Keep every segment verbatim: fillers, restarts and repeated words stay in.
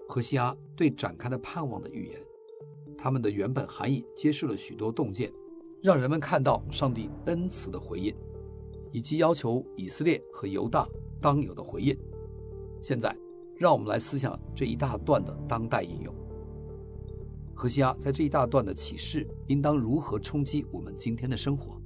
何西阿对展开的盼望的预言，他们的原本含义揭示了许多洞见，让人们看到上帝恩慈的回应，以及要求以色列和犹大当有的回应。现在让我们来思想这一大段的当代应用。何西阿在这一大段的启示应当如何冲击我们今天的生活？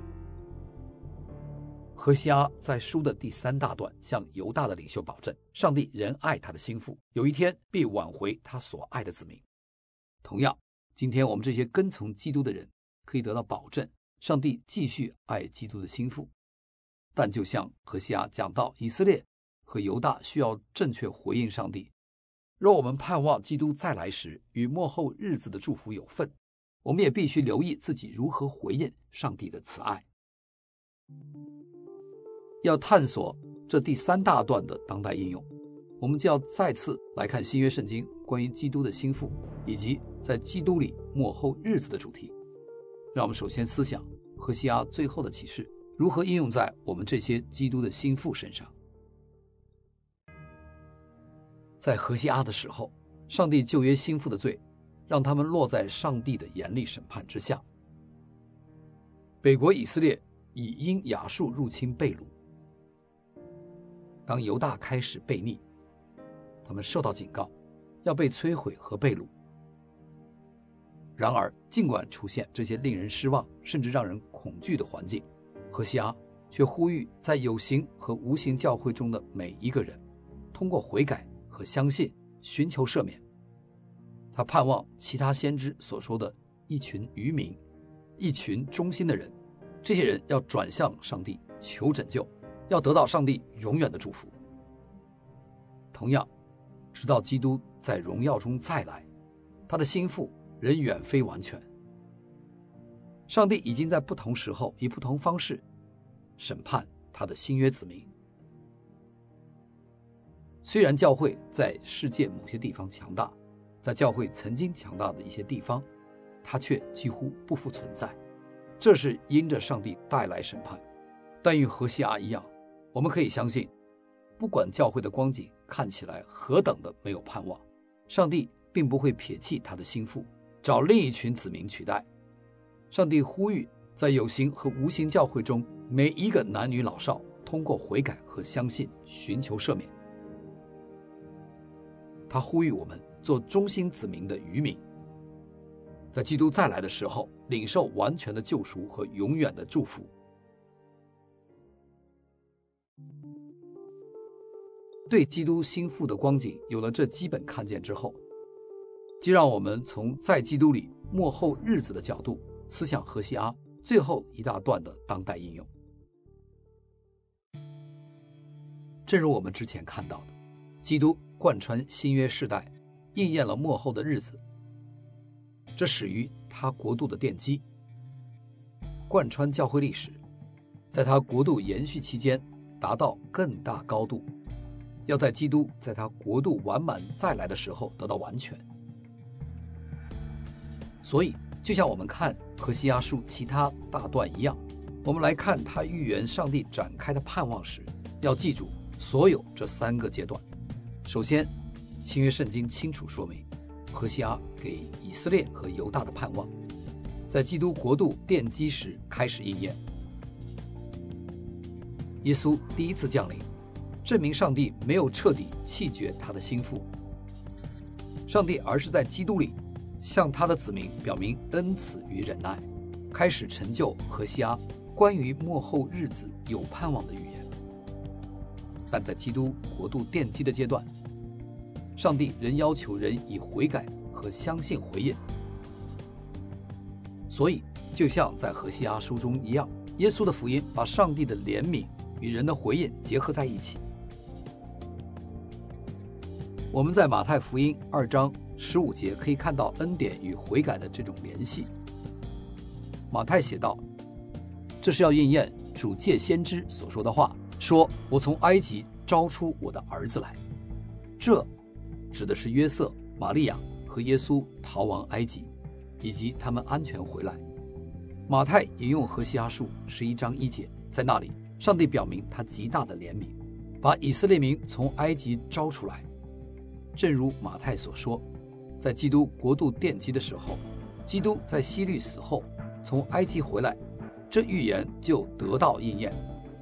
何西阿在书的第三大段向犹大的领袖保证，上帝仍爱他的心腹，有一天必挽回他所爱的子民。同样，今天我们这些跟从基督的人可以得到保证，上帝继续爱基督的心腹。但就像何西阿讲到以色列和犹大需要正确回应上帝，若我们盼望基督再来时与末后日子的祝福有份，我们也必须留意自己如何回应上帝的慈爱。要探索这第三大段的当代应用，我们就要再次来看新约圣经关于基督的心腹以及在基督里末后日子的主题。让我们首先思想何西阿最后的启示如何应用在我们这些基督的心腹身上。在何西阿的时候，上帝旧约心腹的罪让他们落在上帝的严厉审判之下。北国以色列已因亚述入侵被掳，当犹大开始悖逆，他们受到警告，要被摧毁和被掳。然而，尽管出现这些令人失望甚至让人恐惧的环境，何西阿却呼吁在有形和无形教会中的每一个人，通过悔改和相信寻求赦免。他盼望其他先知所说的一群渔民，一群忠心的人，这些人要转向上帝求拯救，要得到上帝永远的祝福。同样，直到基督在荣耀中再来，他的心腹仍远非完全。上帝已经在不同时候以不同方式审判他的新约子民。虽然教会在世界某些地方强大，在教会曾经强大的一些地方，它却几乎不复存在，这是因着上帝带来审判。但与何西阿一样，我们可以相信，不管教会的光景看起来何等的没有盼望，上帝并不会撇弃他的心腹，找另一群子民取代。上帝呼吁在有形和无形教会中每一个男女老少通过悔改和相信寻求赦免。他呼吁我们做忠心子民的渔民，在基督再来的时候领受完全的救赎和永远的祝福。对基督心腹的光景有了这基本看见之后，就让我们从在基督里末后日子的角度思想何西阿最后一大段的当代应用。正如我们之前看到的，基督贯穿新约世代，应验了末后的日子，这始于他国度的奠基，贯穿教会历史，在他国度延续期间达到更大高度，要在基督在他国度完满再来的时候得到完全。所以就像我们看何西阿书其他大段一样，我们来看他预言上帝展开的盼望时，要记住所有这三个阶段。首先，新约圣经清楚说明何西阿给以色列和犹大的盼望在基督国度奠基时开始应验。耶稣第一次降临，证明上帝没有彻底弃绝他的心腹，上帝而是在基督里向他的子民表明恩慈与忍耐，开始成就何西阿关于末后日子有盼望的预言。但在基督国度奠基的阶段，上帝仍要求人以悔改和相信回应。所以就像在何西阿书中一样，耶稣的福音把上帝的怜悯与人的回应结合在一起。我们在马太福音二章十五节可以看到恩典与悔改的这种联系。马太写道，这是要应验主借先知所说的话，说我从埃及招出我的儿子来。这指的是约瑟、玛利亚和耶稣逃亡埃及，以及他们安全回来。马太引用何西阿书十一章一节，在那里上帝表明他极大的怜悯，把以色列民从埃及招出来。 正如马太所说，在基督国度奠基的时候，基督在希律死后从埃及回来，这预言就得到应验。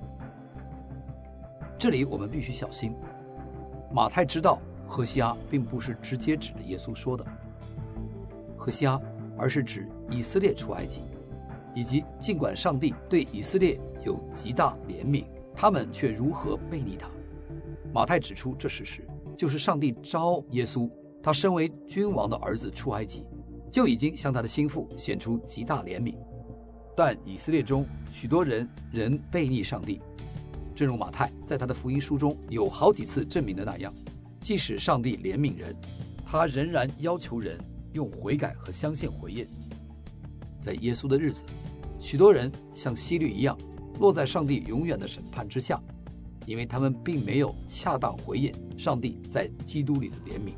这里我们必须小心，马太知道何西阿并不是直接指着耶稣说的，何西阿而是指以色列出埃及，以及尽管上帝对以色列有极大怜悯，他们却如何悖逆他。马太指出这事实，就是上帝召耶稣，他身为君王的儿子出埃及，就已经向他的心腹显出极大怜悯。但以色列中许多人仍悖逆上帝，正如马太在他的福音书中有好几次证明的那样，即使上帝怜悯人，他仍然要求人用悔改和相信回应。在耶稣的日子，许多人像希律一样落在上帝永远的审判之下，因为他们并没有恰当回应上帝在基督里的怜悯。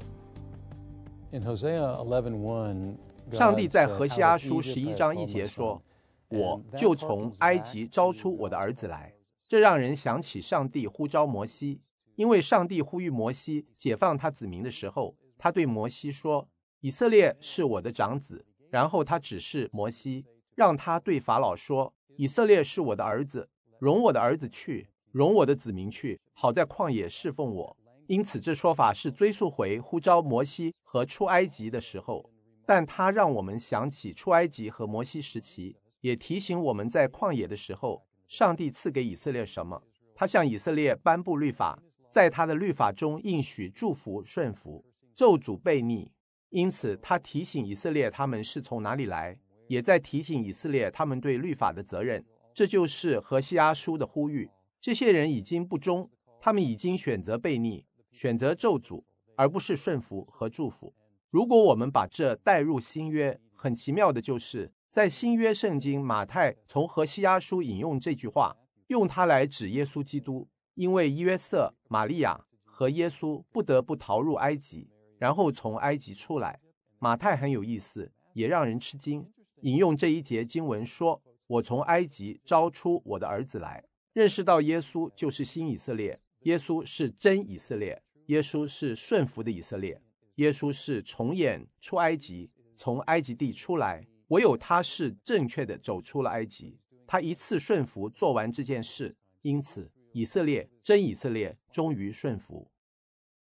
上帝在何西阿书十一章一节说，我就从埃及招出我的儿子来。这让人想起上帝呼召摩西，因为上帝呼吁摩西解放他子民的时候，他对摩西说，以色列是我的长子。然后他指示摩西，让他对法老说，以色列是我的儿子，容我的儿子去，容我的子民去，好在旷野侍奉我。因此这说法是追溯回呼召摩西和出埃及的时候，但他让我们想起出埃及和摩西时期，也提醒我们在旷野的时候，上帝赐给以色列什么？他向以色列颁布律法，在他的律法中应许祝福顺服，咒诅悖逆。因此他提醒以色列他们是从哪里来，也在提醒以色列他们对律法的责任。这就是何西阿书的呼吁。这些人已经不忠，他们已经选择悖逆，选择咒诅，而不是顺服和祝福。如果我们把这带入新约，很奇妙的就是在新约圣经，马太从何西阿书引用这句话，用它来指耶稣基督，因为约瑟、玛利亚和耶稣不得不逃入埃及，然后从埃及出来。马太很有意思，也让人吃惊，引用这一节经文说，我从埃及招出我的儿子来。认识到耶稣就是新以色列，耶稣是真以色列，耶稣是顺服的以色列，耶稣是重演出埃及，从埃及地出来，唯有他是正确的走出了埃及，他一次顺服做完这件事，因此以色列真以色列终于顺服。